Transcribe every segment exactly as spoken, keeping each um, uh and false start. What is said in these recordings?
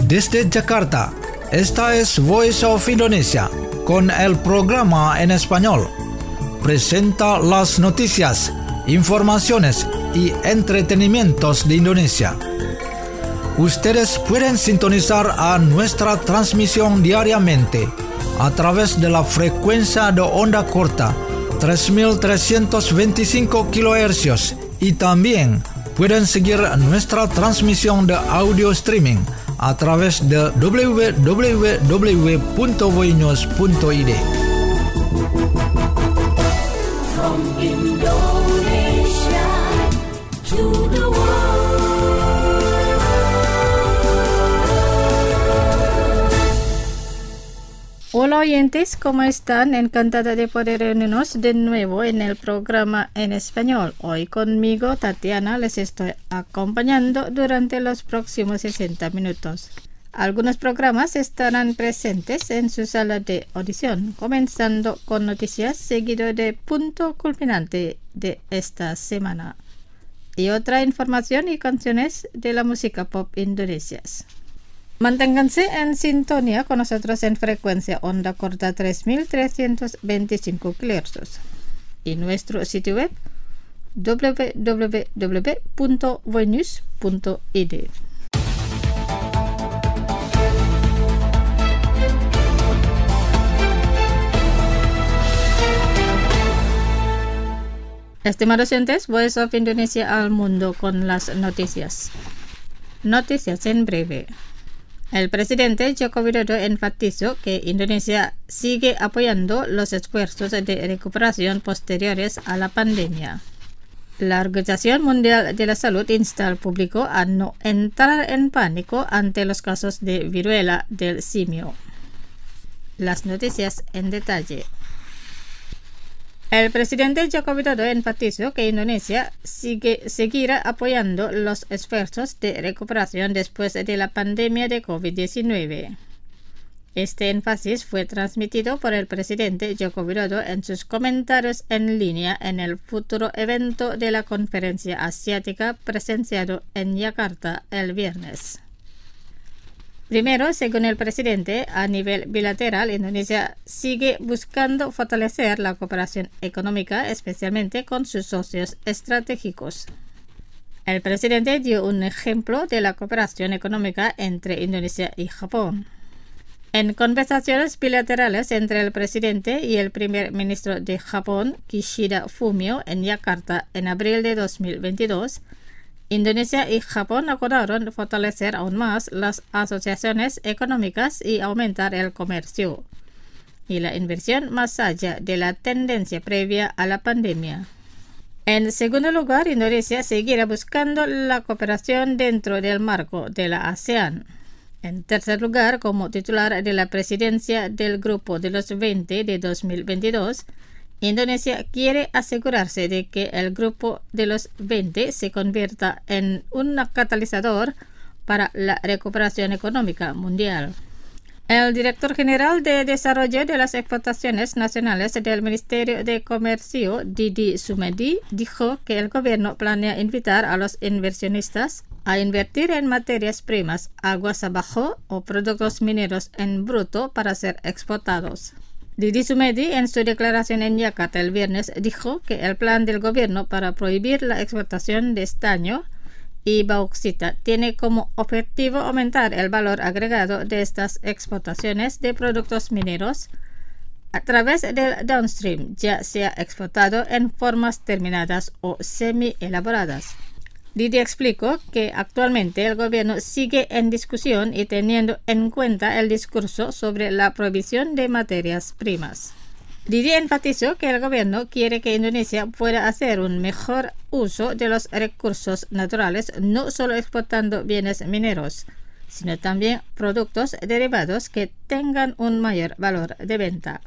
Desde Jakarta, esta es Voice of Indonesia, con el programa en español. Presenta las noticias, informaciones y entretenimientos de Indonesia. Ustedes pueden sintonizar a nuestra transmisión diariamente a través de la frecuencia de onda corta tres mil trescientos veinticinco kilohercios y también pueden seguir nuestra transmisión de audio streaming a través de doble u doble u doble u punto voinews punto i d. From Indonesia to the world. Hola oyentes, ¿cómo están? Encantada de poder reunirnos de nuevo en el programa en español. Hoy conmigo, Tatiana, les estoy acompañando durante los próximos sesenta minutos. Algunos programas estarán presentes en su sala de audición, comenzando con noticias seguido de punto culminante de esta semana y otra información y canciones de la música pop indonesias. Manténganse en sintonía con nosotros en frecuencia onda corta tres mil trescientos veinticinco kilohercios y nuestro sitio web doble u doble u doble u punto voinews punto i d. Estimados oyentes, Voice of Indonesia al mundo con las noticias. Noticias en breve. El presidente Joko Widodo enfatizó que Indonesia sigue apoyando los esfuerzos de recuperación posteriores a la pandemia. La Organización Mundial de la Salud insta al público a no entrar en pánico ante los casos de viruela del simio. Las noticias en detalle. El presidente Joko Widodo enfatizó que Indonesia sigue, seguirá apoyando los esfuerzos de recuperación después de la pandemia de covid diecinueve. Este énfasis fue transmitido por el presidente Joko Widodo en sus comentarios en línea en el futuro evento de la Conferencia Asiática presenciado en Yakarta el viernes. Primero, según el presidente, a nivel bilateral, Indonesia sigue buscando fortalecer la cooperación económica, especialmente con sus socios estratégicos. El presidente dio un ejemplo de la cooperación económica entre Indonesia y Japón. En conversaciones bilaterales entre el presidente y el primer ministro de Japón, Kishida Fumio, en Yakarta en abril de dos mil veintidós, Indonesia y Japón acordaron fortalecer aún más las asociaciones económicas y aumentar el comercio y la inversión más allá de la tendencia previa a la pandemia. En segundo lugar, Indonesia seguirá buscando la cooperación dentro del marco de la ASEAN. En tercer lugar, como titular de la presidencia del Grupo de los veinte de dos mil veintidós, Indonesia quiere asegurarse de que el Grupo de los veinte se convierta en un catalizador para la recuperación económica mundial. El director general de Desarrollo de las Exportaciones Nacionales del Ministerio de Comercio, Didi Sumedi, dijo que el gobierno planea invitar a los inversionistas a invertir en materias primas, aguas abajo o productos mineros en bruto para ser exportados. Didi Sumedi, en su declaración en Yakarta el viernes, dijo que el plan del gobierno para prohibir la exportación de estaño y bauxita tiene como objetivo aumentar el valor agregado de estas exportaciones de productos mineros a través del downstream, ya sea exportado en formas terminadas o semi-elaboradas. Didi explicó que actualmente el gobierno sigue en discusión y teniendo en cuenta el discurso sobre la prohibición de materias primas. Didi enfatizó que el gobierno quiere que Indonesia pueda hacer un mejor uso de los recursos naturales, no solo exportando bienes mineros, sino también productos derivados que tengan un mayor valor de venta.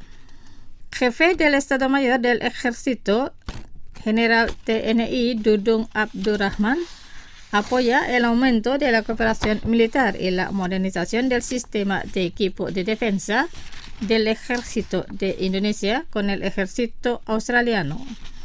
Jefe del Estado Mayor del Ejército, General T N I Dudung Abdurrahman, apoya el aumento de la cooperación militar y la modernización del sistema de equipo de defensa del Ejército de Indonesia con el Ejército Australiano.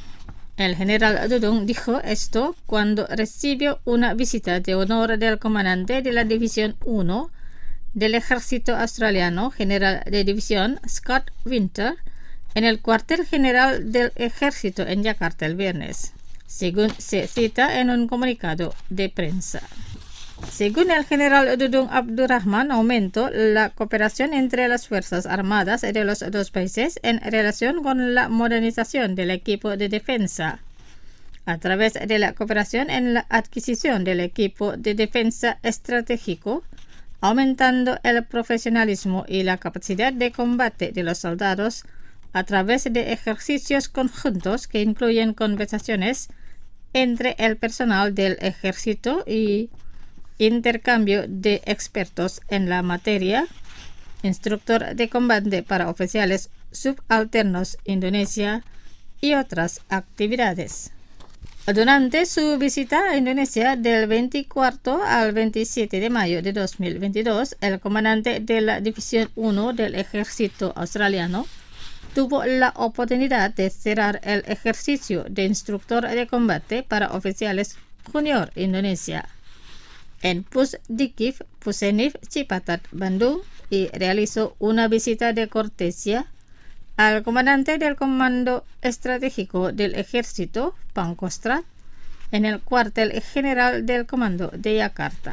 El general Dudung dijo esto cuando recibió una visita de honor del comandante de la División uno del ejército australiano, general de división Scott Winter, en el cuartel general del ejército en Yakarta el viernes, según se cita en un comunicado de prensa. Según el general Dudung Abdurrahman, aumentó la cooperación entre las Fuerzas Armadas de los dos países en relación con la modernización del equipo de defensa, a través de la cooperación en la adquisición del equipo de defensa estratégico, aumentando el profesionalismo y la capacidad de combate de los soldados a través de ejercicios conjuntos que incluyen conversaciones entre el personal del ejército y intercambio de expertos en la materia, instructor de combate para oficiales subalternos Indonesia y otras actividades. Durante su visita a Indonesia del veinticuatro al veintisiete de mayo de dos mil veintidós, el comandante de la División uno del Ejército Australiano tuvo la oportunidad de cerrar el ejercicio de instructor de combate para oficiales junior Indonesia en Pusdikif Pusenif Cipatat, Bandung, y realizó una visita de cortesía al comandante del Comando Estratégico del Ejército, Pangkostrat, en el cuartel general del Comando de Yakarta.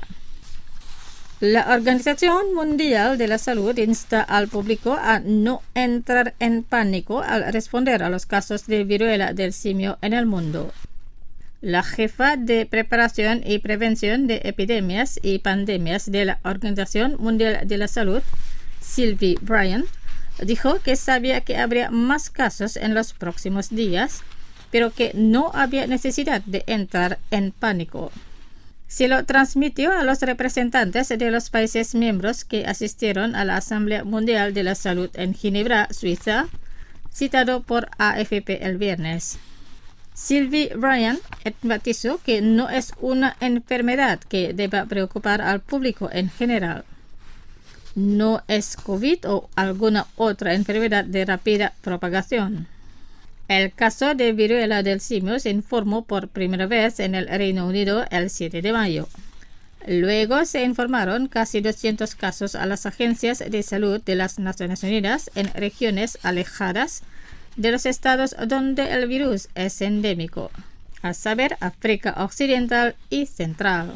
La Organización Mundial de la Salud insta al público a no entrar en pánico al responder a los casos de viruela del simio en el mundo. La jefa de Preparación y Prevención de Epidemias y Pandemias de la Organización Mundial de la Salud, Sylvie Bryant, dijo que sabía que habría más casos en los próximos días, pero que no había necesidad de entrar en pánico. Se lo transmitió a los representantes de los países miembros que asistieron a la Asamblea Mundial de la Salud en Ginebra, Suiza, citado por A F P el viernes. Sylvie Bryant enfatizó que no es una enfermedad que deba preocupar al público en general. No es COVID o alguna otra enfermedad de rápida propagación. El caso de viruela del simio se informó por primera vez en el Reino Unido el siete de mayo. Luego se informaron casi doscientos casos a las agencias de salud de las Naciones Unidas en regiones alejadas de los estados donde el virus es endémico, a saber, África Occidental y Central.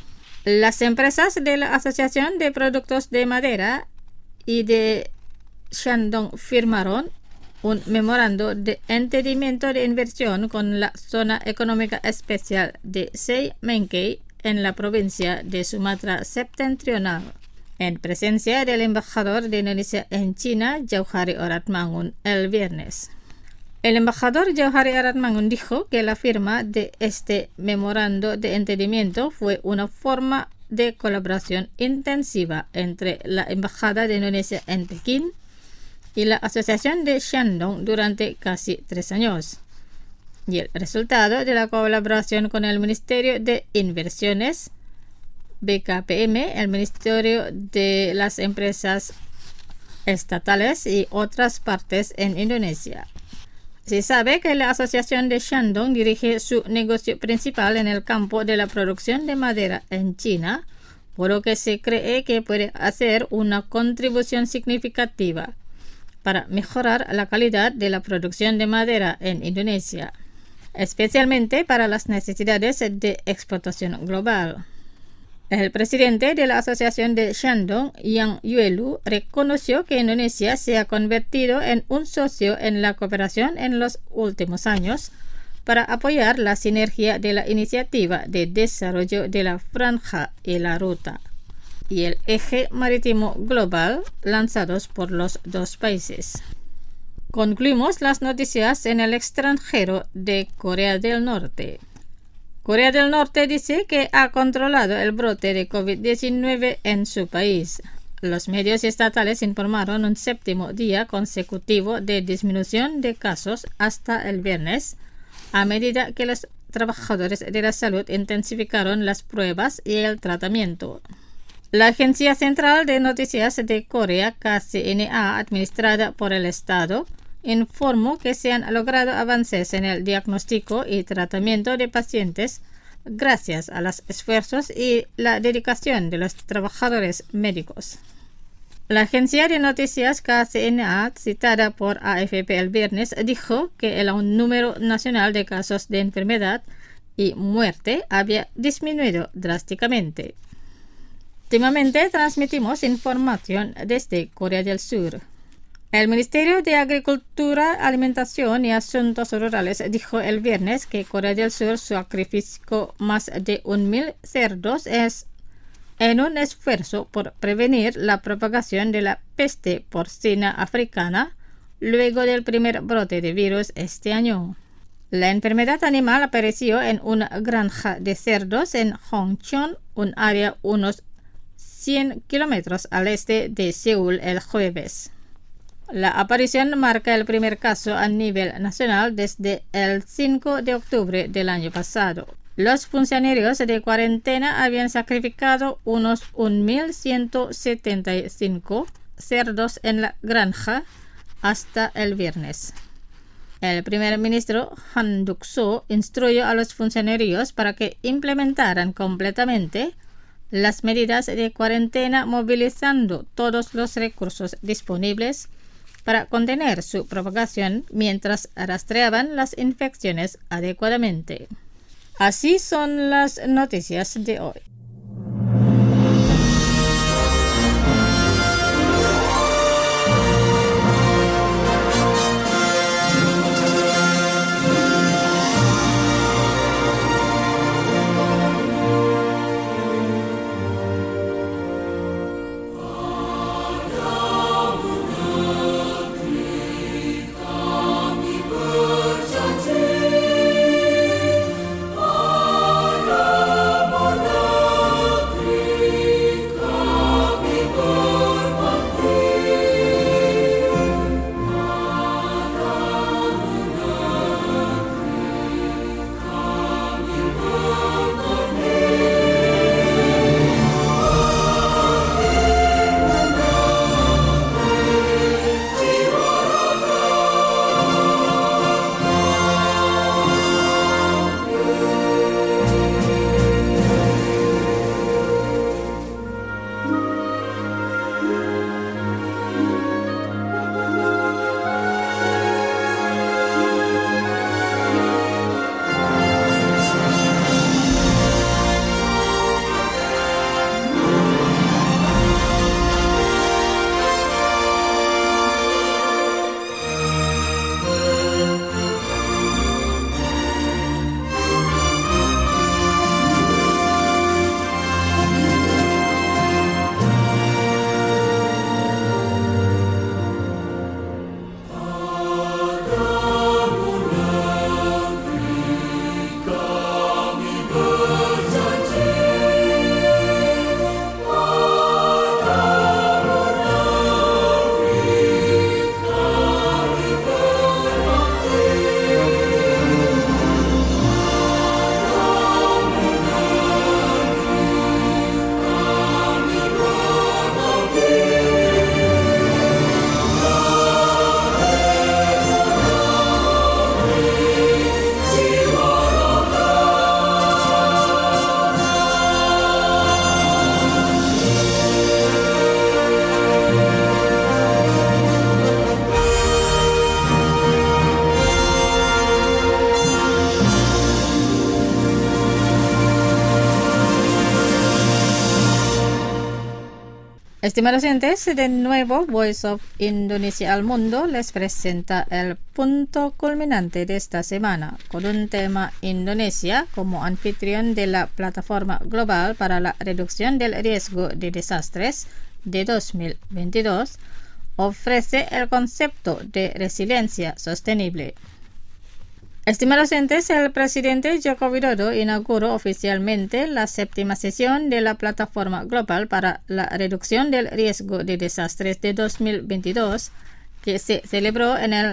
Las empresas de la Asociación de Productos de Madera y de Shandong firmaron un memorando de entendimiento de inversión con la Zona Económica Especial de Sei-Mengkei en la provincia de Sumatra Septentrional, en presencia del embajador de Indonesia en China, Jauhari Oratmangun, el viernes. El embajador Jauhari Oratmangun dijo que la firma de este memorando de entendimiento fue una forma de colaboración intensiva entre la Embajada de Indonesia en Pekín y la Asociación de Shandong durante casi tres años, y el resultado de la colaboración con el Ministerio de Inversiones, B K P M, el Ministerio de las Empresas Estatales y otras partes en Indonesia. Se sabe que la Asociación de Shandong dirige su negocio principal en el campo de la producción de madera en China, por lo que se cree que puede hacer una contribución significativa para mejorar la calidad de la producción de madera en Indonesia, especialmente para las necesidades de exportación global. El presidente de la Asociación de Shandong, Yang Yuelu, reconoció que Indonesia se ha convertido en un socio en la cooperación en los últimos años para apoyar la sinergia de la Iniciativa de Desarrollo de la Franja y la Ruta y el Eje Marítimo Global lanzados por los dos países. Concluimos las noticias en el extranjero de Corea del Norte. Corea del Norte dice que ha controlado el brote de COVID diecinueve en su país. Los medios estatales informaron un séptimo día consecutivo de disminución de casos hasta el viernes, a medida que los trabajadores de la salud intensificaron las pruebas y el tratamiento. La Agencia Central de Noticias de Corea, K C N A, administrada por el Estado, informó que se han logrado avances en el diagnóstico y tratamiento de pacientes gracias a los esfuerzos y la dedicación de los trabajadores médicos. La agencia de noticias K C N A, citada por A F P el viernes, dijo que el número nacional de casos de enfermedad y muerte había disminuido drásticamente. Últimamente transmitimos información desde Corea del Sur. El Ministerio de Agricultura, Alimentación y Asuntos Rurales dijo el viernes que Corea del Sur sacrificó más de un mil cerdos es en un esfuerzo por prevenir la propagación de la peste porcina africana luego del primer brote de virus este año. La enfermedad animal apareció en una granja de cerdos en Hongcheon, un área unos cien kilómetros al este de Seúl el jueves. La aparición marca el primer caso a nivel nacional desde el cinco de octubre del año pasado. Los funcionarios de cuarentena habían sacrificado unos mil ciento setenta y cinco cerdos en la granja hasta el viernes. El primer ministro Han Duck-soo instruyó a los funcionarios para que implementaran completamente las medidas de cuarentena, movilizando todos los recursos disponibles para contener su propagación mientras rastreaban las infecciones adecuadamente. Así son las noticias de hoy. Estimados oyentes, de nuevo Voice of Indonesia al Mundo les presenta el punto culminante de esta semana con un tema. Indonesia, como anfitrión de la Plataforma Global para la Reducción del Riesgo de Desastres de dos mil veintidós, ofrece el concepto de resiliencia sostenible. Estimados oyentes, el presidente Joko Widodo inauguró oficialmente la séptima sesión de la Plataforma Global para la Reducción del Riesgo de Desastres de dos mil veintidós, que se celebró en el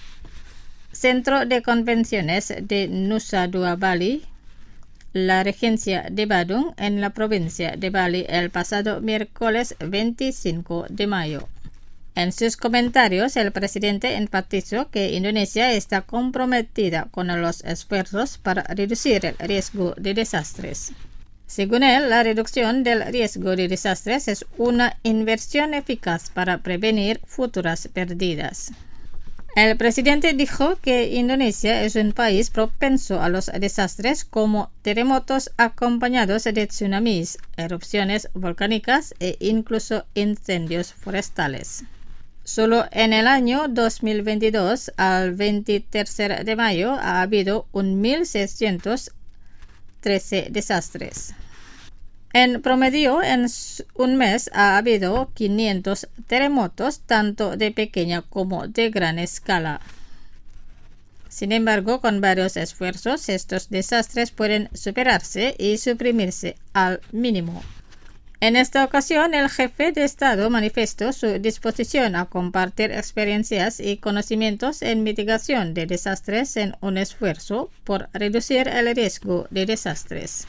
Centro de Convenciones de Nusa Dua Bali, la Regencia de Badung, en la provincia de Bali, el pasado miércoles veinticinco de mayo. En sus comentarios, el presidente enfatizó que Indonesia está comprometida con los esfuerzos para reducir el riesgo de desastres. Según él, la reducción del riesgo de desastres es una inversión eficaz para prevenir futuras pérdidas. El presidente dijo que Indonesia es un país propenso a los desastres como terremotos acompañados de tsunamis, erupciones volcánicas e incluso incendios forestales. Solo en el año dos mil veintidós al veintitrés de mayo ha habido mil seiscientos trece desastres. En promedio, en un mes ha habido quinientos terremotos, tanto de pequeña como de gran escala. Sin embargo, con varios esfuerzos, estos desastres pueden superarse y suprimirse al mínimo. En esta ocasión, el jefe de Estado manifestó su disposición a compartir experiencias y conocimientos en mitigación de desastres en un esfuerzo por reducir el riesgo de desastres.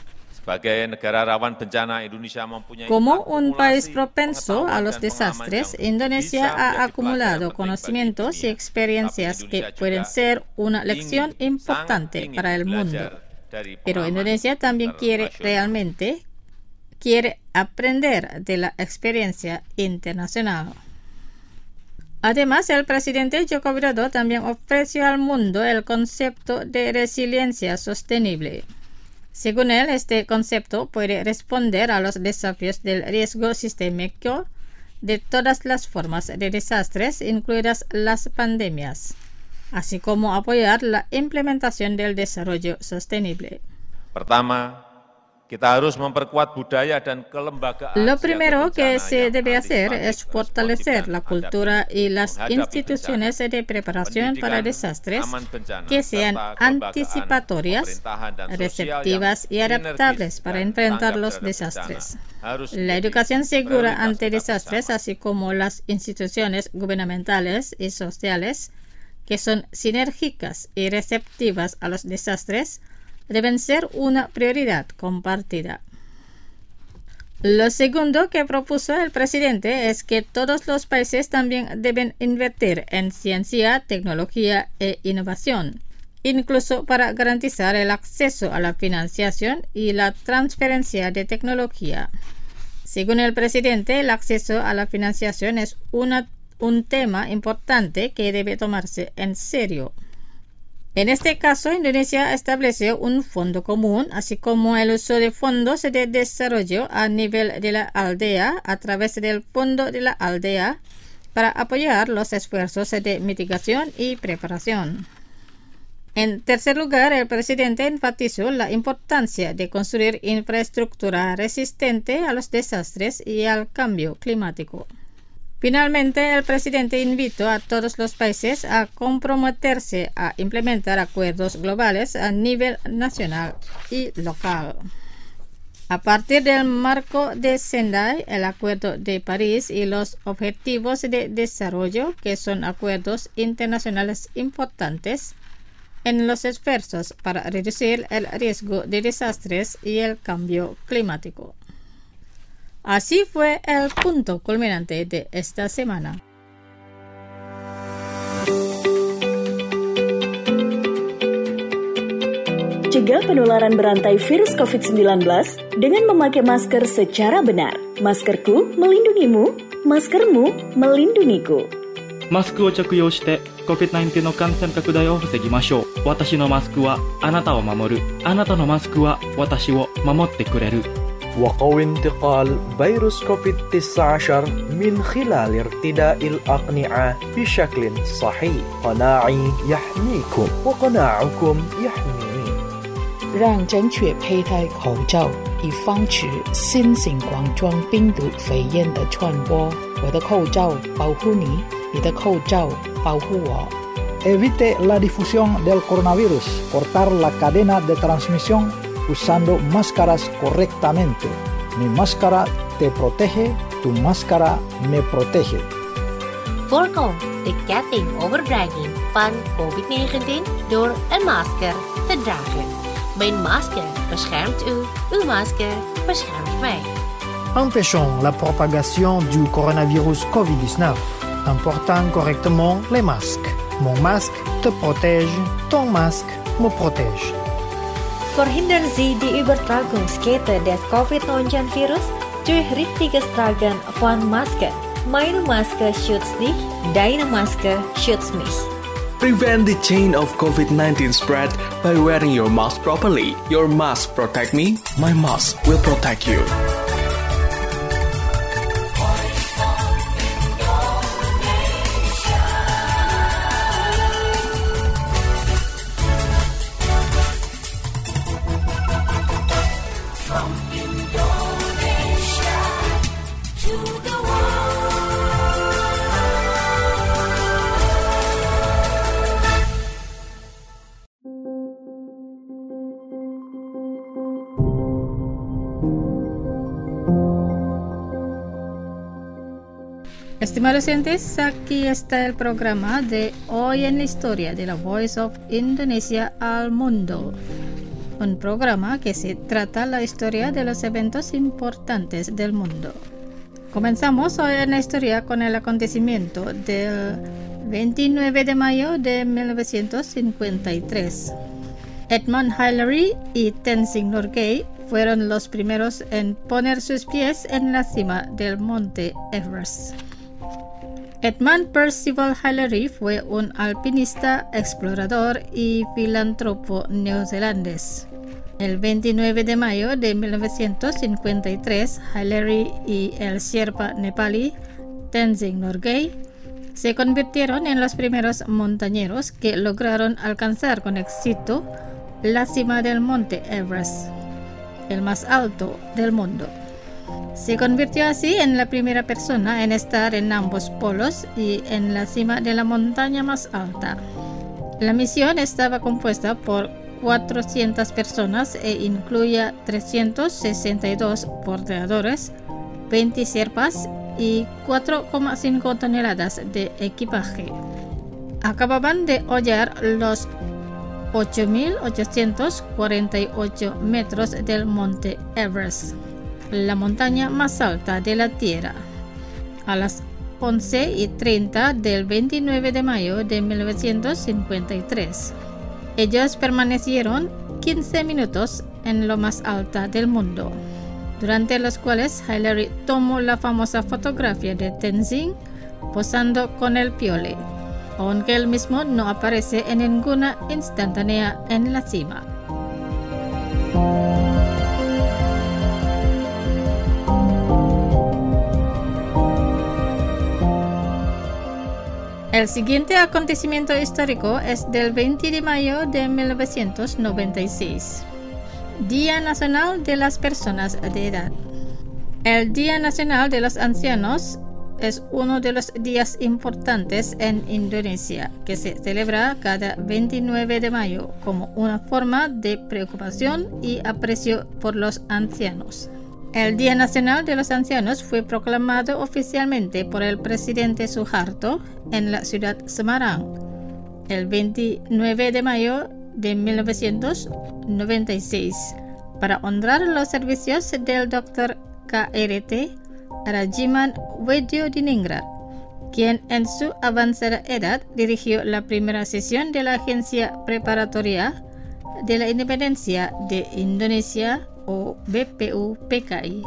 Como un país propenso a los desastres, Indonesia ha acumulado conocimientos y experiencias que pueden ser una lección importante para el mundo. Pero Indonesia también quiere realmente quiere aprender de la experiencia internacional. Además, el presidente Joko Widodo también ofreció al mundo el concepto de resiliencia sostenible. Según él, este concepto puede responder a los desafíos del riesgo sistémico de todas las formas de desastres, incluidas las pandemias, así como apoyar la implementación del desarrollo sostenible. Pertama, kita harus memperkuat budaya dan kelembagaan. Lo primero que se debe hacer es fortalecer la cultura y las instituciones de preparación para desastres que sean anticipatorias, receptivas y adaptables para enfrentar los desastres. La educación segura ante desastres, así como las instituciones gubernamentales y sociales que son sinérgicas y receptivas a los desastres, deben ser una prioridad compartida. Lo segundo que propuso el presidente es que todos los países también deben invertir en ciencia, tecnología e innovación, incluso para garantizar el acceso a la financiación y la transferencia de tecnología. Según el presidente, el acceso a la financiación es una, un tema importante que debe tomarse en serio. En este caso, Indonesia estableció un fondo común, así como el uso de fondos de desarrollo a nivel de la aldea a través del Fondo de la Aldea para apoyar los esfuerzos de mitigación y preparación. En tercer lugar, el presidente enfatizó la importancia de construir infraestructura resistente a los desastres y al cambio climático. Finalmente, el presidente invitó a todos los países a comprometerse a implementar acuerdos globales a nivel nacional y local. A partir del marco de Sendai, el Acuerdo de París y los Objetivos de Desarrollo, que son acuerdos internacionales importantes en los esfuerzos para reducir el riesgo de desastres y el cambio climático. Así fue el punto culminante de esta semana. Cegah penularan berantai virus covid sembilan belas dengan memakai masker secara benar. Maskerku melindungimu, maskermu melindungiku. マスクを着用して コビッドナインティーン の感染拡大を防ぎましょう。私のマスクはあなたを守る。あなたのマスクは私を守ってくれる。 وقوي انتقال فيروس كوفيد تسعة عشر من خلال ارتداء الأقنعة بشكل صحيح. قناعي يحميكم وقناعكم يحميني. 让正确佩戴口罩，以防止新型冠状病毒肺炎的传播。我的口罩保护你，你的口罩保护我。 Evite la difusión del coronavirus. Cortar la cadena de transmisión usando máscaras correctamente. Mi máscara te protege, tu máscara me protege. Voorkom de ketting overdrijving van covid negentien door een masker te dragen. Mijn masker beschermt u, uw masker beschermt mij. Empêchons la propagation du coronavirus covid dix-neuf en portant correctement les masques. Mon masque te protège, ton masque me protège. Verhindern Sie die Übertragungskette des COVID neunzehn Virus durch richtiges Tragen von Masken. Meine Maske schützt dich, deine Maske schützt mich. Prevent the chain of COVID nineteen spread by wearing your mask properly. Your mask protect me, my mask will protect you. Estimados oyentes, aquí está el programa de Hoy en la Historia de la Voice of Indonesia al Mundo. Un programa que se trata la historia de los eventos importantes del mundo. Comenzamos hoy en la historia con el acontecimiento del veintinueve de mayo de mil novecientos cincuenta y tres. Edmund Hillary y Tenzing Norgay fueron los primeros en poner sus pies en la cima del monte Everest. Edmund Percival Hillary fue un alpinista, explorador y filántropo neozelandés. El veintinueve de mayo de mil novecientos cincuenta y tres, Hillary y el sherpa nepalí Tenzing Norgay se convirtieron en los primeros montañeros que lograron alcanzar con éxito la cima del monte Everest, el más alto del mundo. Se convirtió así en la primera persona en estar en ambos polos y en la cima de la montaña más alta. La misión estaba compuesta por cuatrocientas personas e incluía trescientos sesenta y dos bordeadores, veinte sherpas y cuatro coma cinco toneladas de equipaje. Acababan de hollar los ocho mil ochocientos cuarenta y ocho metros del monte Everest, la montaña más alta de la Tierra. A las once y treinta del veintinueve de mayo de mil novecientos cincuenta y tres, ellos permanecieron quince minutos en lo más alta del mundo, durante los cuales Hillary tomó la famosa fotografía de Tenzing posando con el piole, aunque él mismo no aparece en ninguna instantánea en la cima. El siguiente acontecimiento histórico es del veinte de mayo de mil novecientos noventa y seis, Día Nacional de las Personas de Edad. El Día Nacional de los Ancianos es uno de los días importantes en Indonesia, que se celebra cada veintinueve de mayo como una forma de preocupación y aprecio por los ancianos. El Día Nacional de los Ancianos fue proclamado oficialmente por el presidente Suharto en la ciudad Semarang el veintinueve de mayo de mil novecientos noventa y seis para honrar los servicios del doctor K R T Rajiman Wedyodiningrat, quien en su avanzada edad dirigió la primera sesión de la Agencia Preparatoria de la Independencia de Indonesia o B P U P K I.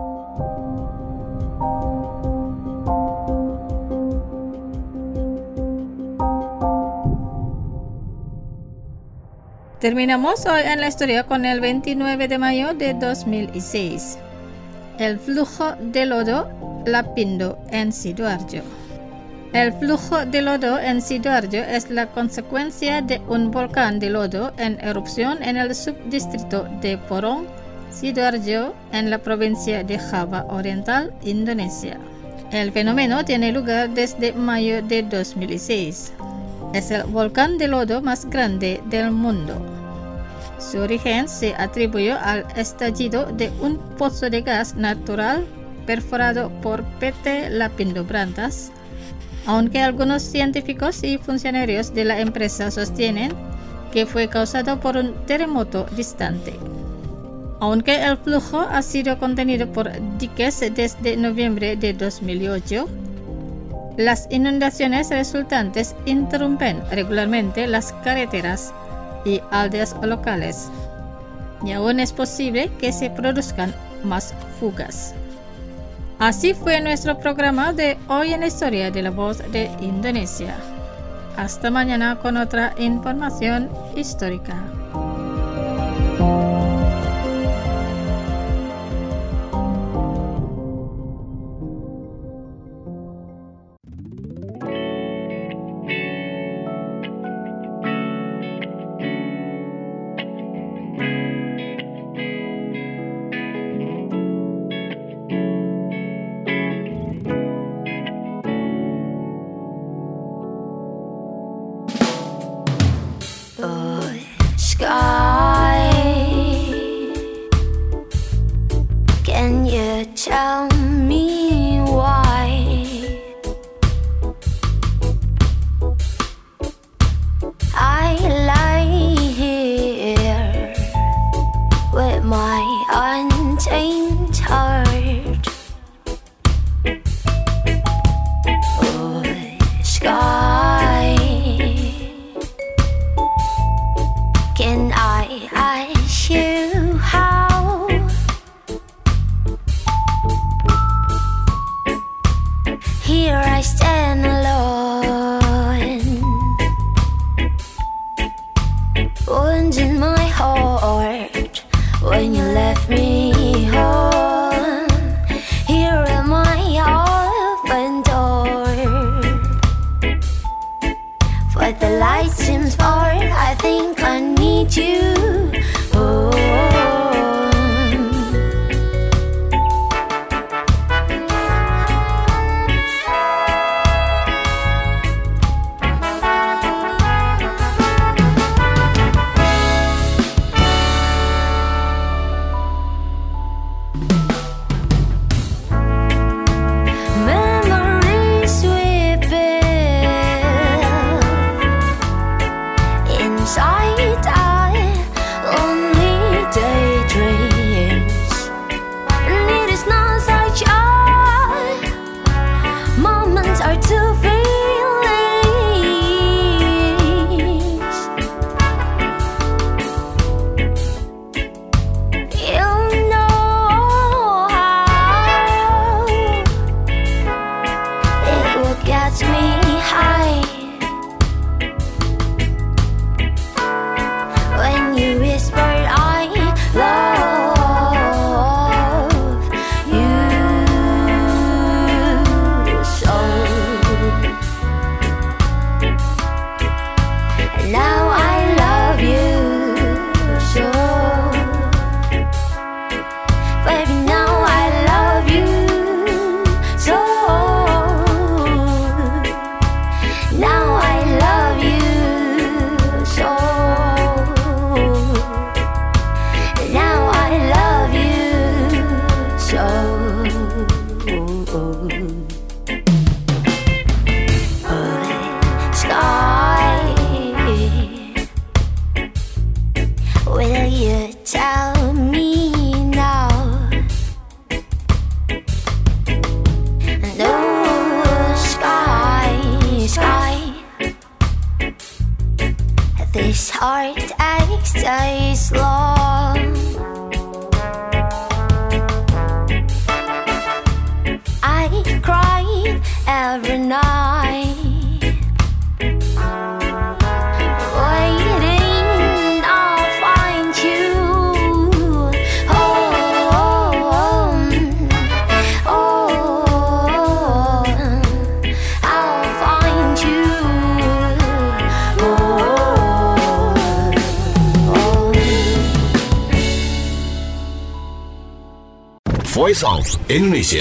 Terminamos hoy en la historia con el veintinueve de mayo de dos mil seis. El flujo de lodo Lapindo en Sidoarjo. El flujo de lodo en Sidoarjo es la consecuencia de un volcán de lodo en erupción en el subdistrito de Porong, Sidoarjo, en la provincia de Java Oriental, Indonesia. El fenómeno tiene lugar desde mayo de dos mil seis. Es el volcán de lodo más grande del mundo. Su origen se atribuyó al estallido de un pozo de gas natural perforado por P T Lapindo Brantas, aunque algunos científicos y funcionarios de la empresa sostienen que fue causado por un terremoto distante. Aunque el flujo ha sido contenido por diques desde noviembre de dos mil ocho, Las inundaciones resultantes interrumpen regularmente las carreteras y aldeas locales, y aún es posible que se produzcan más fugas. Así fue nuestro programa de hoy en la historia de la voz de Indonesia. Hasta mañana con otra información histórica. Voice of Indonesia.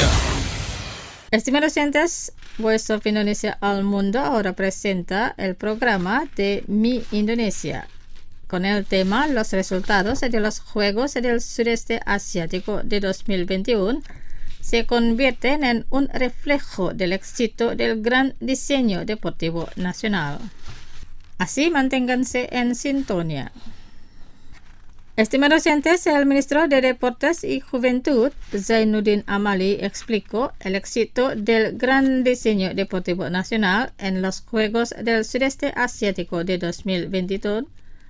Estimados oyentes, Voice of Indonesia al Mundo ahora presenta el programa de Mi Indonesia, con el tema Los resultados de los Juegos del Sudeste Asiático de dos mil veintiuno se convierten en un reflejo del éxito del gran diseño deportivo nacional. Así manténganse en sintonía. Estimados oyentes, el ministro de Deportes y Juventud, Zainuddin Amali, explicó el éxito del Gran Diseño Deportivo Nacional en los Juegos del Sudeste Asiático de dos mil veintiuno.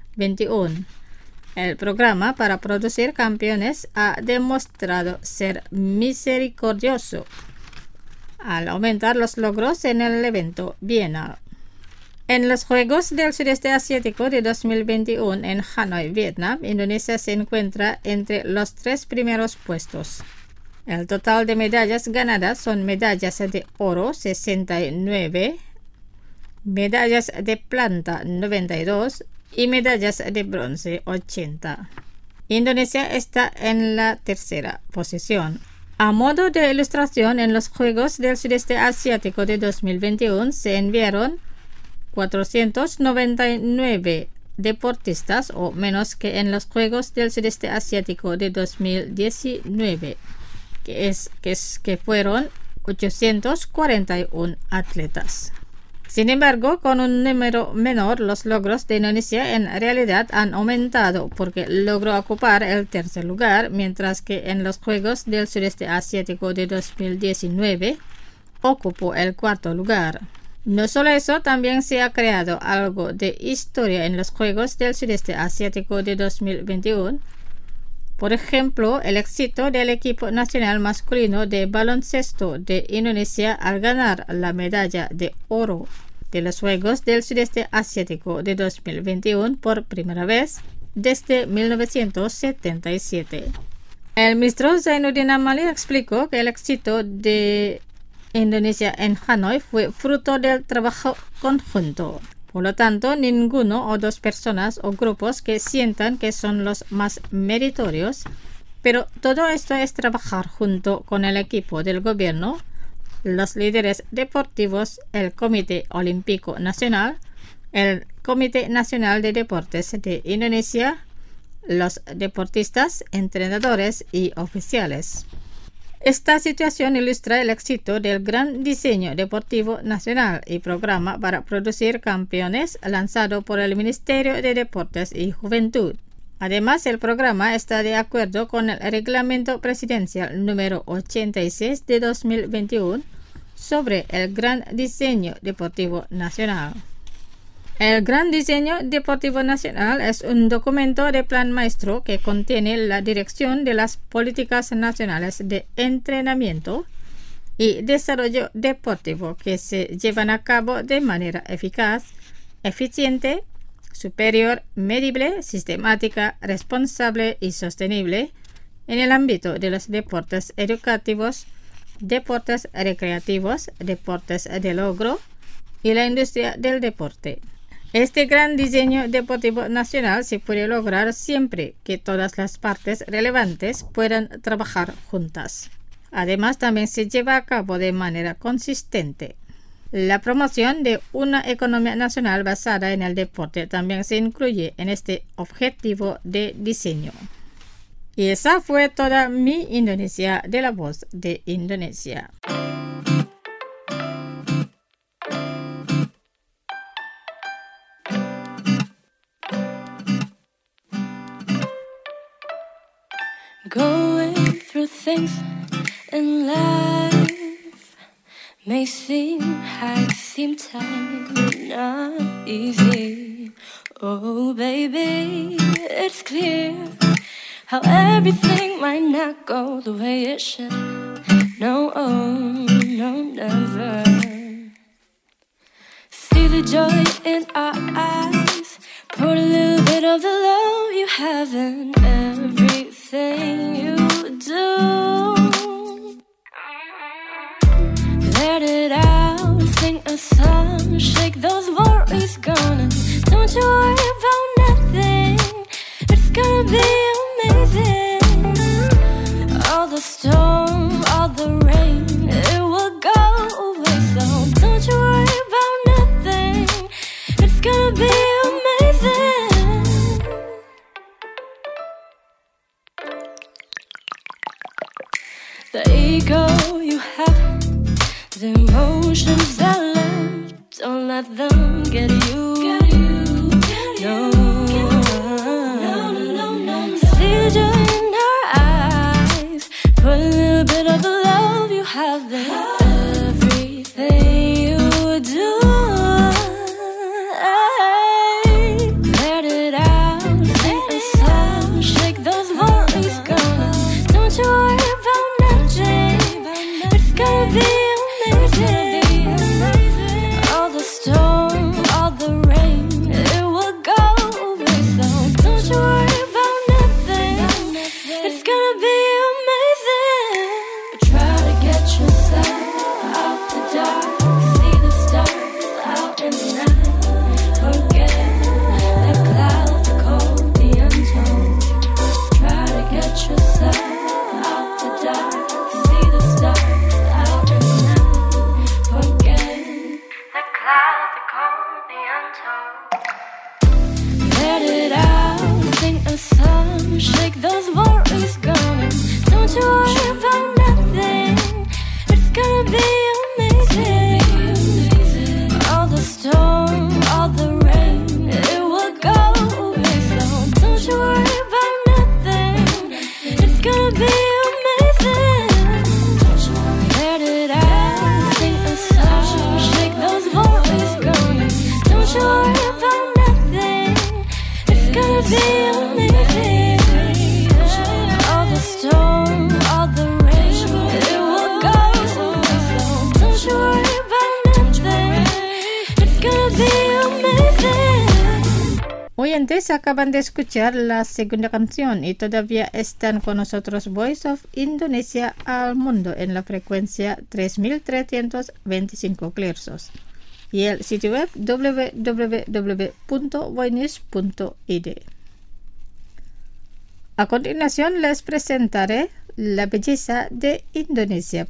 El programa para producir campeones ha demostrado ser misericordioso al aumentar los logros en el evento bienal. En los Juegos del Sudeste Asiático de dos mil veintiuno en Hanoi, Vietnam, Indonesia se encuentra entre los tres primeros puestos. El total de medallas ganadas son medallas de oro sesenta y nueve, medallas de plata noventa y dos y medallas de bronce ochenta. Indonesia está en la tercera posición. A modo de ilustración, en los Juegos del Sudeste Asiático de dos mil veintiuno se enviaron cuatrocientos noventa y nueve deportistas o menos que en los Juegos del Sudeste Asiático de dos mil diecinueve, que, es, que, es, que fueron ochocientos cuarenta y uno atletas. Sin embargo, con un número menor, los logros de Indonesia en realidad han aumentado porque logró ocupar el tercer lugar, mientras que en los Juegos del Sudeste Asiático de dos mil diecinueve ocupó el cuarto lugar. No solo eso, también se ha creado algo de historia en los Juegos del Sudeste Asiático de dos mil veintiuno. Por ejemplo, el éxito del equipo nacional masculino de baloncesto de Indonesia al ganar la medalla de oro de los Juegos del Sudeste Asiático de dos mil veintiuno por primera vez desde mil novecientos setenta y siete. El ministro Zainuddin Amali explicó que el éxito de Indonesia en Hanoi fue fruto del trabajo conjunto. Por lo tanto, ninguno o dos personas o grupos que sientan que son los más meritorios, pero todo esto es trabajar junto con el equipo del gobierno, los líderes deportivos, el Comité Olímpico Nacional, el Comité Nacional de Deportes de Indonesia, los deportistas, entrenadores y oficiales. Esta situación ilustra el éxito del Gran Diseño Deportivo Nacional y programa para producir campeones lanzado por el Ministerio de Deportes y Juventud. Además, el programa está de acuerdo con el Reglamento Presidencial número ochenta y seis de dos mil veintiuno sobre el Gran Diseño Deportivo Nacional. El Gran Diseño Deportivo Nacional es un documento de plan maestro que contiene la dirección de las políticas nacionales de entrenamiento y desarrollo deportivo que se llevan a cabo de manera eficaz, eficiente, superior, medible, sistemática, responsable y sostenible en el ámbito de los deportes educativos, deportes recreativos, deportes de logro y la industria del deporte. Este gran diseño deportivo nacional se puede lograr siempre que todas las partes relevantes puedan trabajar juntas. Además, también se lleva a cabo de manera consistente. La promoción de una economía nacional basada en el deporte también se incluye en este objetivo de diseño. Y esa fue toda mi Indonesia de la Voz de Indonesia. Going through things in life may seem hard, seem time not easy. Oh baby, it's clear how everything might not go the way it should. No, oh, no, never. See the joy in our eyes, put a little bit of the love you have in everything you do. Let it out, sing a song, shake those worries gone. Don't you worry about nothing, it's gonna be amazing. All the storm, all the rain, it will go away. So don't you worry about nothing, it's gonna be amazing. The ego you have, the emotions that left, don't let them get you. Get you, get you. No. No, no, no, no. shake those worries gone. Don't you worry about nothing. It's gonna be amazing. All the storm, all the rain, it will go away slow. Don't you worry about nothing. It's gonna be amazing. Let it out, sing a song, shake those worries gone. Don't you worry about nothing. It's gonna be amazing. All the storm, all the rain, it will go away slow. Don't you worry about nothing. It's gonna be amazing. Oyentes, acaban de escuchar la segunda canción y todavía están con nosotros Voice of Indonesia al mundo en la frecuencia tres mil trescientos veinticinco kilohertz y el sitio web doble u doble u doble u punto voinews punto i d. A continuación les presentaré la belleza de Indonesia.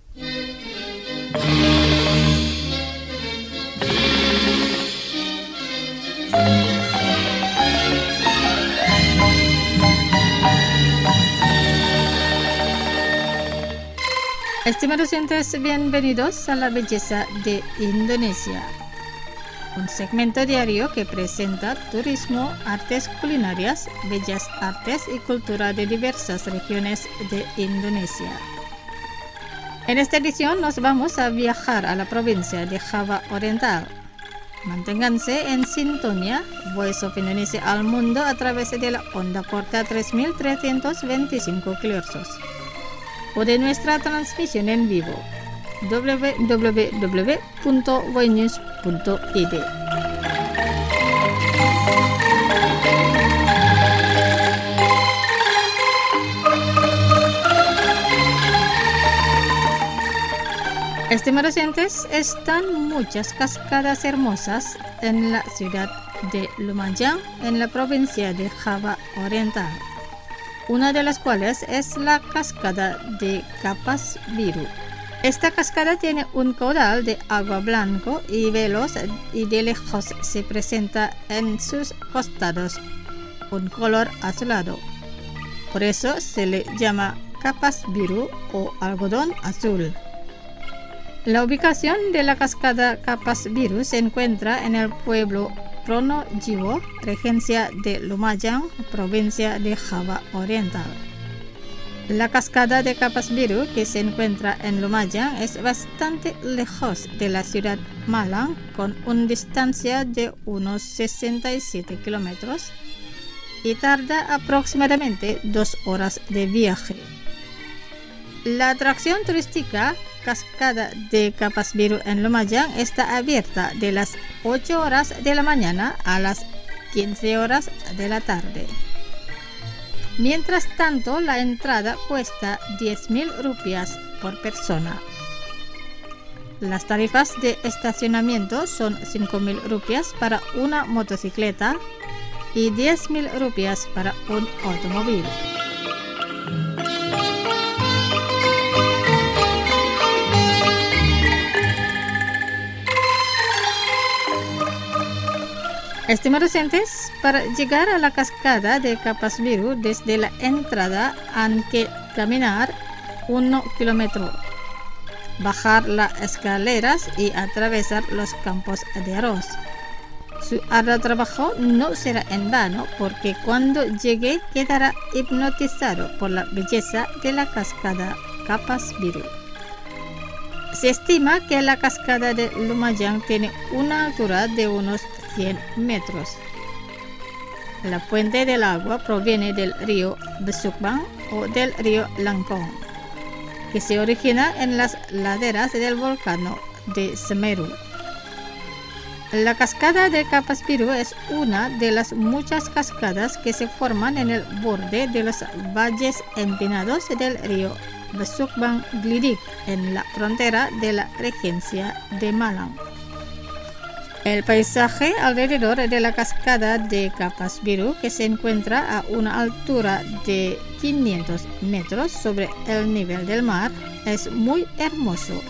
Estimados oyentes, bienvenidos a la belleza de Indonesia, un segmento diario que presenta turismo, artes culinarias, bellas artes y cultura de diversas regiones de Indonesia. En esta edición nos vamos a viajar a la provincia de Java Oriental. Manténganse en sintonía Voice of Indonesia al mundo a través de la onda corta tres mil trescientos veinticinco kilohertz o de nuestra transmisión en vivo doble u doble u doble u punto voinews punto i d. Estimados oyentes, están muchas cascadas hermosas en la ciudad de Lumajang, en la provincia de Java Oriental, una de las cuales es la cascada de Kapas Biru. Esta cascada tiene un caudal de agua blanco y veloz y de lejos se presenta en sus costados un color azulado. Por eso se le llama Kapas Biru o algodón azul. La ubicación de la cascada Kapas Biru se encuentra en el pueblo Pronojiwo, regencia de Lumajang, provincia de Java Oriental. La cascada de Kapas Biru, que se encuentra en Lumajang, es bastante lejos de la ciudad Malang, con una distancia de unos sesenta y siete kilómetros y tarda aproximadamente dos horas de viaje. La atracción turística cascada de Kapas Biru en Lumajang está abierta de las ocho horas de la mañana a las quince horas de la tarde. Mientras tanto, la entrada cuesta diez mil rupias por persona. Las tarifas de estacionamiento son cinco mil rupias para una motocicleta y diez mil rupias para un automóvil. Estimados oyentes, para llegar a la cascada de Kapas Biru desde la entrada han que caminar un kilómetro, bajar las escaleras y atravesar los campos de arroz. Su arduo trabajo no será en vano porque cuando llegue quedará hipnotizado por la belleza de la cascada Kapas Biru. Se estima que la cascada de Lumajang tiene una altura de unos cien metros. La fuente del agua proviene del río Besukbang o del río Langkong, que se origina en las laderas del volcán de Semeru. La cascada de Kapas Biru es una de las muchas cascadas que se forman en el borde de los valles empinados del río Besukbang Glidik en la frontera de la regencia de Malang. El paisaje alrededor de la cascada de Kapas Biru, que se encuentra a una altura de quinientos metros sobre el nivel del mar, es muy hermoso.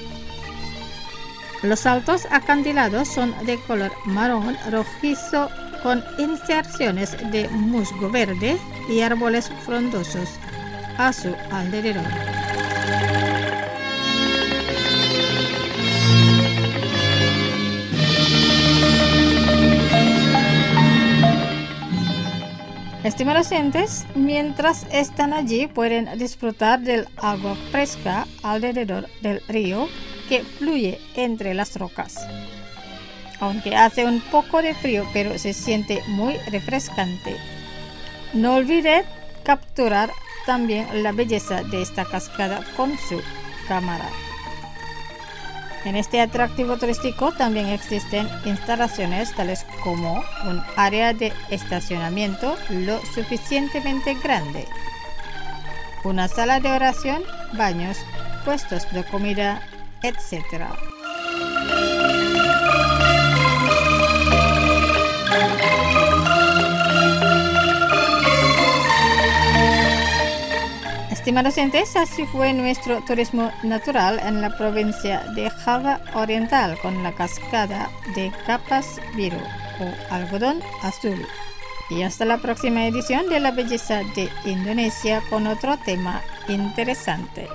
Los altos acantilados son de color marrón rojizo con inserciones de musgo verde y árboles frondosos a su alrededor. Estimados oyentes, mientras están allí pueden disfrutar del agua fresca alrededor del río que fluye entre las rocas. Aunque hace un poco de frío, pero se siente muy refrescante. No olviden capturar también la belleza de esta cascada con su cámara. En este atractivo turístico también existen instalaciones tales como un área de estacionamiento lo suficientemente grande, una sala de oración, baños, puestos de comida, etcétera. Estimados oyentes, así fue nuestro turismo natural en la provincia de Java Oriental con la cascada de Kapas Biru o algodón azul. Y hasta la próxima edición de La Belleza de Indonesia con otro tema interesante.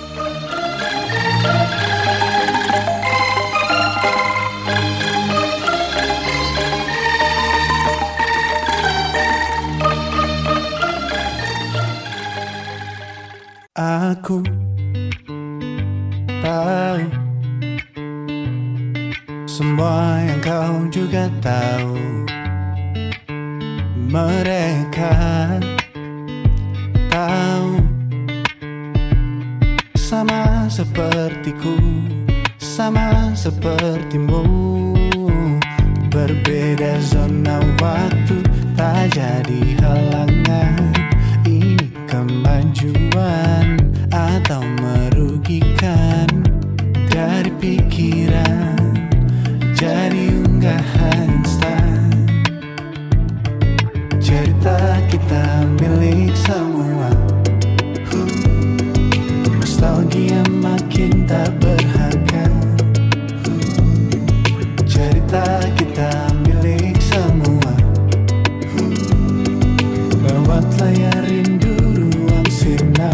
Aku tahu semua yang kau juga tahu. Mereka tahu sama sepertiku, sama sepertimu. Berbeda zona waktu tak jadi halangan. Ini kemajuan atau merugikan? Dari pikiran jadi unggahan instan. Cerita kita milik semua. Nostalgia makin tak berharga. Cerita kita milik semua. Lewat layar rindu ruang sirna.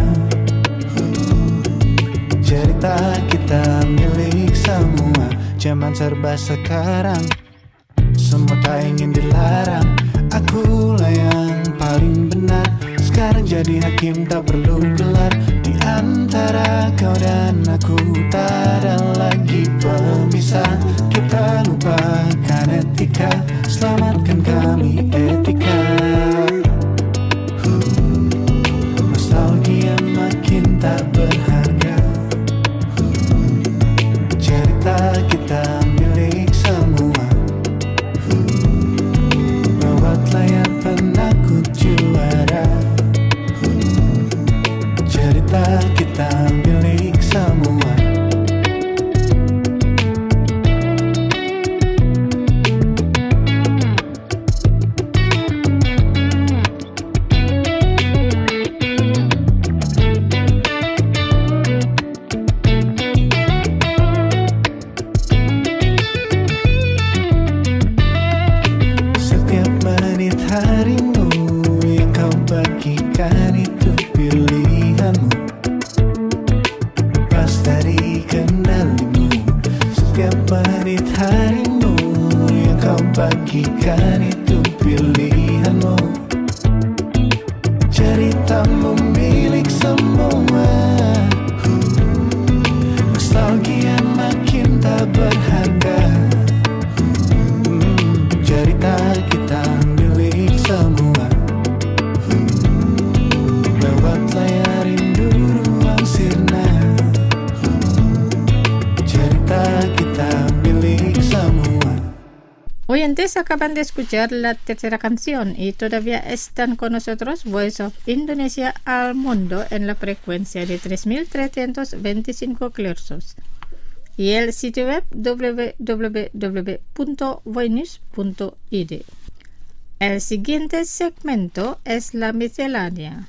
Cerita kita milik semua. Zaman serba sekarang, semua tak ingin dilarang. Akulah yang paling benar. Sekarang jadi hakim tak perlu gelar. Di antara kau dan aku tak ada lagi pemisah. Kita lupakan etika, selamatkan kami etika. Nostalgia makin tak berharga. Cerita kita milik semua. Lewat layar penakut juara. Cerita kita milik semua. Setiap menit harimu yang kau bagikan itu pilihanmu. Lepas dari kendalimu. Setiap menit harimu yang kau bagikan itu pilihanmu. Ceritamu milik semua. Nostalgia makin tak berharga. Hmm, cerita kita milik semua. Lewat layar rindu ruang sirna. Cerita kita milik semua. Oyentes acaban de escuchar la tercera canción y todavía están con nosotros Voice of Indonesia al mundo en la frecuencia de tres mil trescientos veinticinco kilohertz y el sitio web w w w punto voinews punto i d. El siguiente segmento es la miscelánea.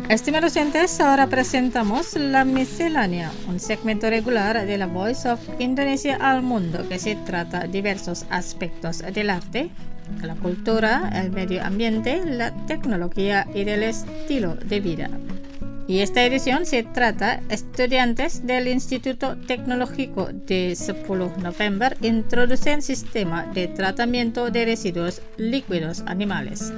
Estimados oyentes, ahora presentamos La Miscelánea, un segmento regular de la Voice of Indonesia al mundo que se trata de diversos aspectos del arte, la cultura, el medio ambiente, la tecnología y del estilo de vida. Y esta edición se trata de estudiantes del Instituto Tecnológico de sepuluh November introducen sistema de tratamiento de residuos líquidos animales.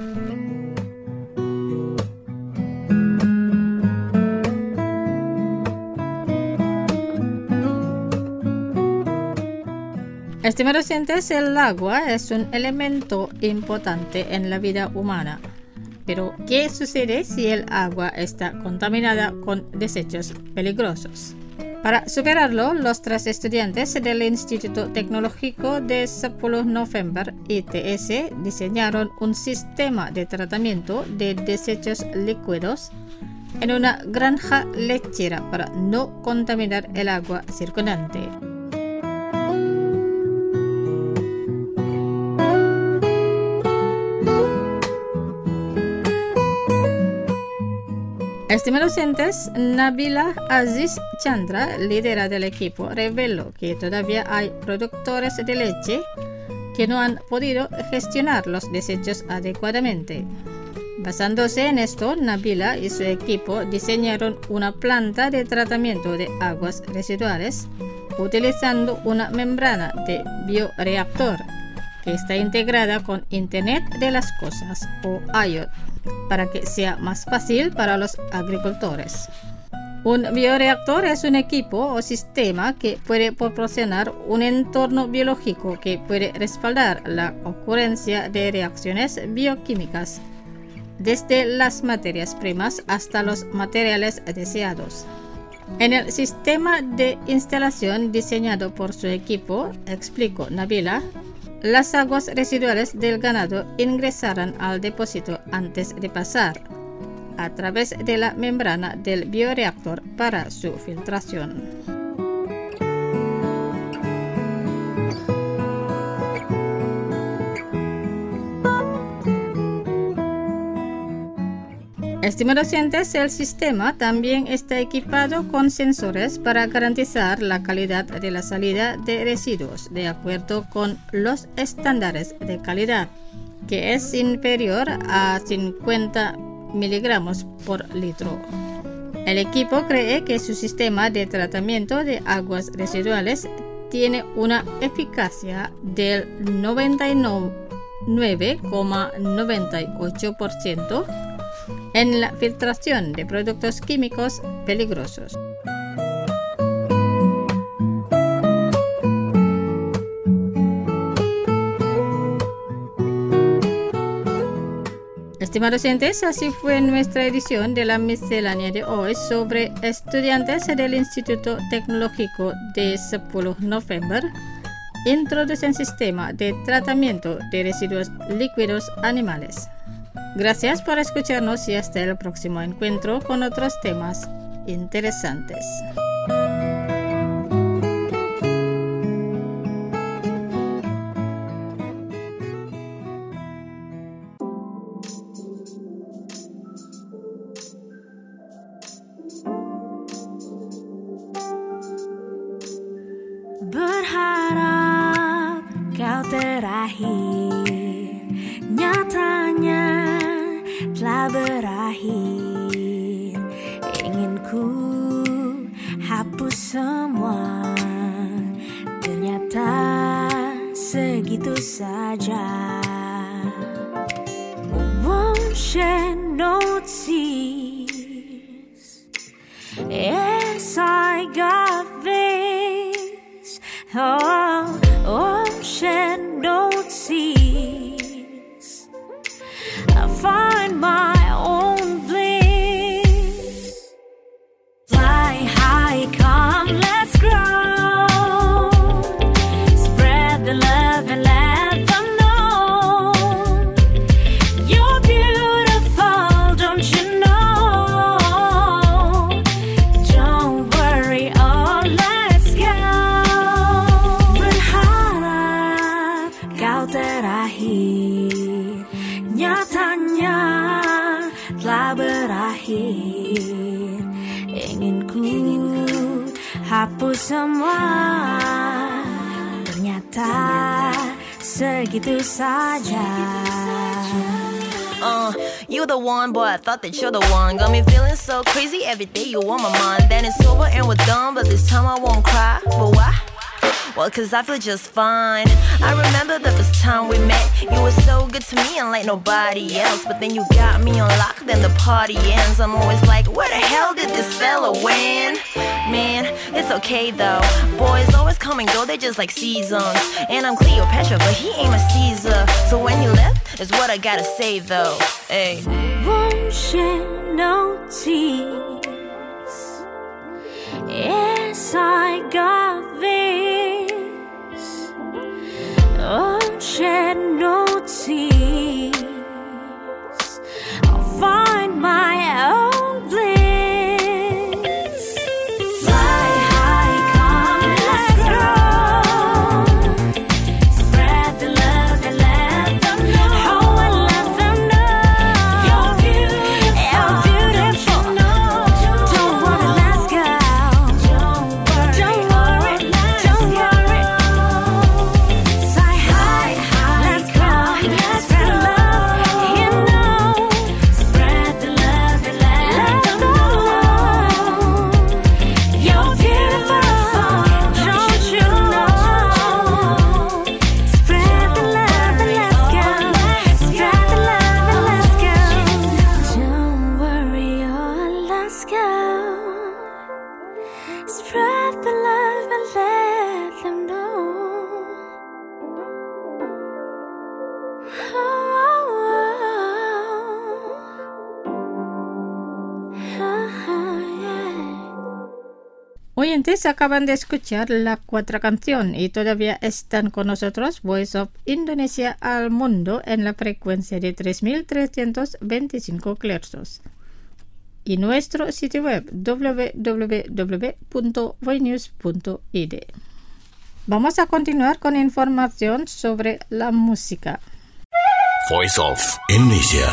Estimados oyentes, el agua es un elemento importante en la vida humana. Pero, ¿qué sucede si el agua está contaminada con desechos peligrosos? Para superarlo, los tres estudiantes del Instituto Tecnológico de sepuluh November I T S diseñaron un sistema de tratamiento de desechos líquidos en una granja lechera para no contaminar el agua circundante. Estimados oyentes, Nabila Aziz Chandra, líder del equipo, reveló que todavía hay productores de leche que no han podido gestionar los desechos adecuadamente. Basándose en esto, Nabila y su equipo diseñaron una planta de tratamiento de aguas residuales utilizando una membrana de bioreactor que está integrada con Internet de las Cosas o I O T para que sea más fácil para los agricultores. Un bioreactor es un equipo o sistema que puede proporcionar un entorno biológico que puede respaldar la ocurrencia de reacciones bioquímicas, desde las materias primas hasta los materiales deseados. En el sistema de instalación diseñado por su equipo, explicó Nabila, las aguas residuales del ganado ingresarán al depósito antes de pasar a través de la membrana del bioreactor para su filtración. Estimados oyentes, el sistema también está equipado con sensores para garantizar la calidad de la salida de residuos de acuerdo con los estándares de calidad, que es inferior a cincuenta miligramos por litro. El equipo cree que su sistema de tratamiento de aguas residuales tiene una eficacia del noventa y nueve coma noventa y ocho por ciento en la filtración de productos químicos peligrosos. Estimados oyentes, así fue nuestra edición de la miscelánea de hoy sobre estudiantes del Instituto Tecnológico de sepuluh November introducen sistema de tratamiento de residuos líquidos animales. Gracias por escucharnos y hasta el próximo encuentro con otros temas interesantes. Berharap kau terakhir, nyatanya telah berakhir. Ingin ku hapus semua, ternyata segitu saja. Won't shed no tears. Yes, I got this. Oh, won't shed no tears. I find my own bliss. Fly high, come, let's grow. Spread the love and let them know you're beautiful, don't you know? Don't worry, oh, let's go. hapus semua, ternyata segitu saja. Uh, you the one, boy, I thought that you're the one. Got me feeling so crazy every day, you on my mind. Then it's over and we're done, but this time I won't cry. But why? Well, cause I feel just fine. I remember the first time we met. You were so good to me and like nobody else. But then you got me on lock, then the party ends. I'm always like, where the hell did this fella win? Man, it's okay though. Boys always come and go, they just like seasons. And I'm Cleopatra, but he ain't my Caesar. So when you left, is what I gotta say though. Hey. Won't shed no tears. Yes, I got this. Won't shed no tears. I'll find my own bliss. Fly high, come, let's go. Spread the love and let them know. Oh, and let them know you're beautiful. You're beautiful. Don't worry, let's go. Don't worry, don't worry, don't worry. Fly high, let's go. Spread love, you know. Spread the love and let them know you're beautiful. Don't you know? Spread the love and let's go. Spread the love and let's go. Don't worry, oh, let's go. Spread the love and let them know. Oh, oh, oh, yeah. Oyentes acaban de escuchar la cuarta canción y todavía están con nosotros Voice of Indonesia al mundo en la frecuencia de tres mil trescientos veinticinco kilohertz y nuestro sitio web doble u doble u doble u punto voinews punto i d. Vamos a continuar con información sobre la música. Voice of Indonesia.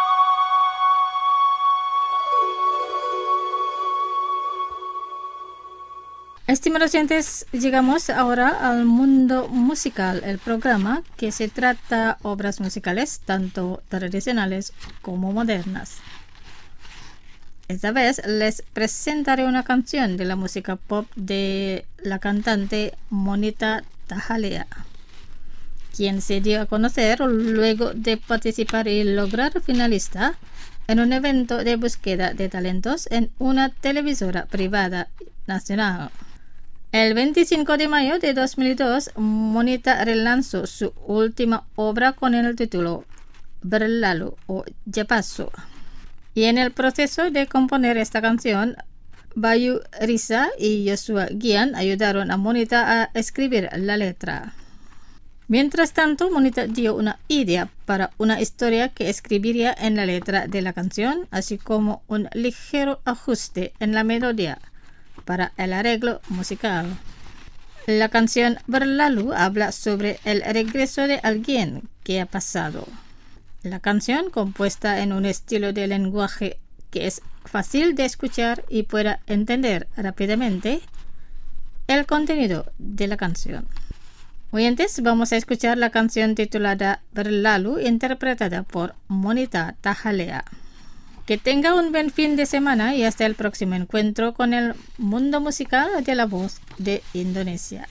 Estimados oyentes, llegamos ahora al mundo musical, el programa que se trata obras musicales tanto tradicionales como modernas. Esta vez les presentaré una canción de la música pop de la cantante Monita Tahalea, quien se dio a conocer luego de participar y lograr finalista en un evento de búsqueda de talentos en una televisora privada nacional. El veinticinco de mayo de dos mil dos, Monita relanzó su última obra con el título Berlalu o Ya Pasó. Y en el proceso de componer esta canción, Bayu Risa y Joshua Gian ayudaron a Monita a escribir la letra. Mientras tanto, Monita dio una idea para una historia que escribiría en la letra de la canción, así como un ligero ajuste en la melodía para el arreglo musical. La canción Berlalu habla sobre el regreso de alguien que ha pasado. La canción, compuesta en un estilo de lenguaje que es fácil de escuchar y pueda entender rápidamente el contenido de la canción. Oyentes, vamos a escuchar la canción titulada Berlalu, interpretada por Monita Tahalea. Que tenga un buen fin de semana y hasta el próximo encuentro con el mundo musical de la voz de Indonesia.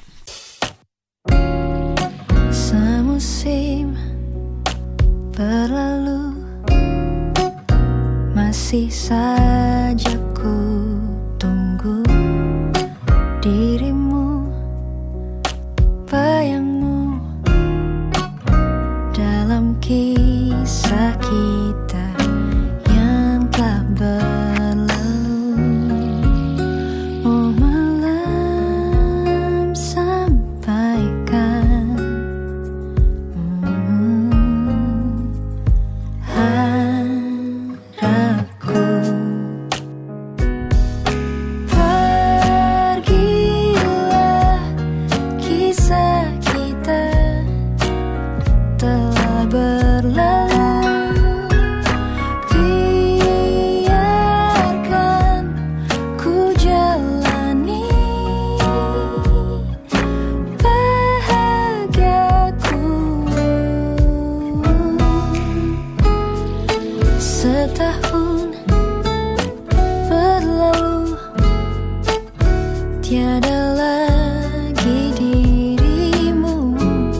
Semusim berlalu, masih saja ku tunggu dirimu, bayangmu dalam kisah kita yang telah berlalu. Oh malam, sampaikan hmm, harapku. tiada lagi dirimu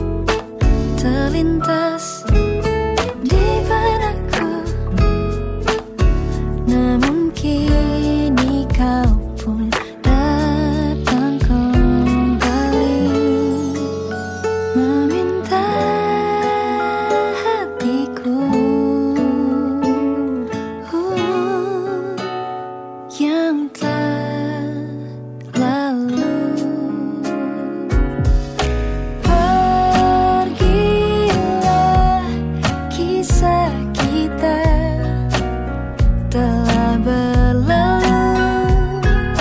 terlintas di benakku, namun kini kau pun datang kembali meminta hatiku uh, yang telah lalu. Pergilah, kisah kita telah berlalu.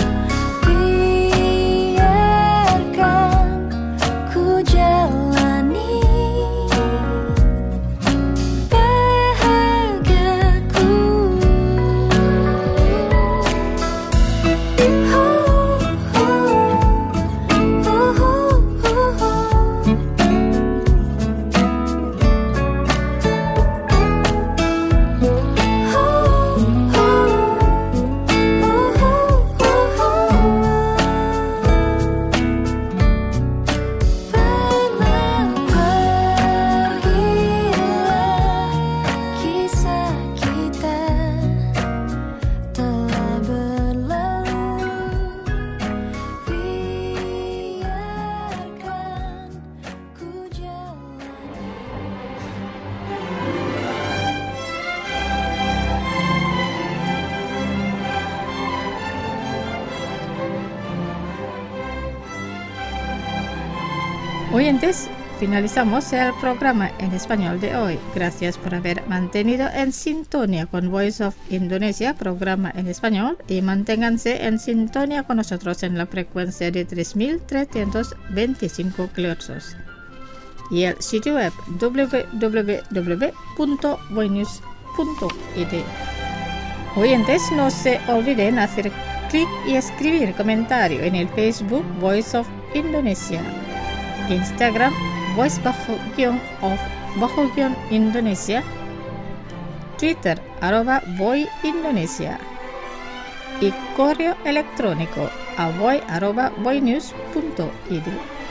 Biarkan ku jalani bahagiaku. Kisah kita telah berlalu. Biarkan ku jalani. Oyentes, finalizamos el programa en español de hoy. Gracias por haber mantenido en sintonía con Voice of Indonesia, programa en español, y manténganse en sintonía con nosotros en la frecuencia de tres mil trescientos veinticinco kilohertz y el sitio web w w w punto voinews punto i d. Oyentes, no se olviden hacer clic y escribir comentario en el Facebook Voice of Indonesia, Instagram Voice bajo guión of bajo guión Indonesia, Twitter arroba Voy Indonesia y correo electrónico a voy arroba voinews punto i d.